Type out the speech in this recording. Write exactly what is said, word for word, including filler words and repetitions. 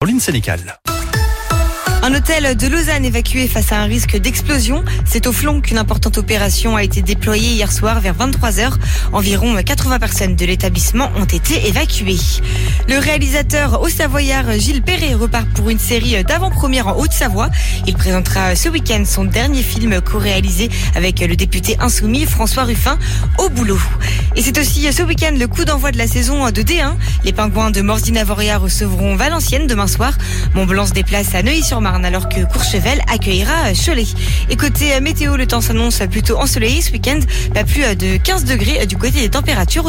Pauline Sénécal. Un hôtel de Lausanne évacué face à un risque d'explosion. C'est au Flon qu'une importante opération a été déployée hier soir vers vingt-trois heures. Environ quatre-vingts personnes de l'établissement ont été évacuées. Le réalisateur haut-savoyard Gilles Perret repart pour une série d'avant-première en Haute-Savoie. Il présentera ce week-end son dernier film co-réalisé avec le député insoumis François Ruffin, Au boulot. Et c'est aussi ce week-end le coup d'envoi de la saison de D un. Les Pingouins de Morzine-Avoria recevront Valenciennes demain soir. Montblanc se déplace à Neuilly-sur-Marne alors que Courchevel accueillera Cholet. Et côté météo, le temps s'annonce plutôt ensoleillé ce week-end, pas plus de quinze degrés du côté des températures.